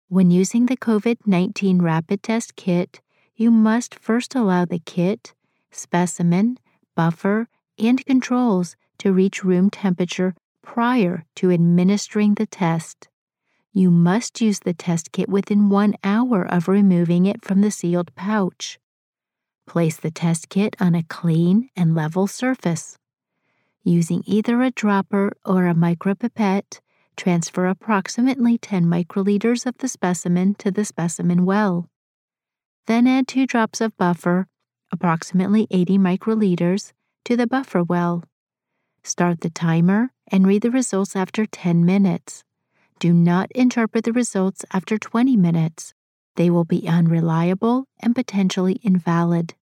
When using the COVID-19 rapid test kit, you must first allow the kit, specimen, buffer, and controls to reach room temperature prior to administering the test. You must use the test kit within 1 hour of removing it from the sealed pouch. Place the test kit on a clean and level surface. Using either a dropper or a micropipette, transfer approximately 10 microliters of the specimen to the specimen well. Then add 2 drops of buffer, approximately 80 microliters, to the buffer well. Start the timer and read the results after 10 minutes. Do not interpret the results after 20 minutes. They will be unreliable and potentially invalid.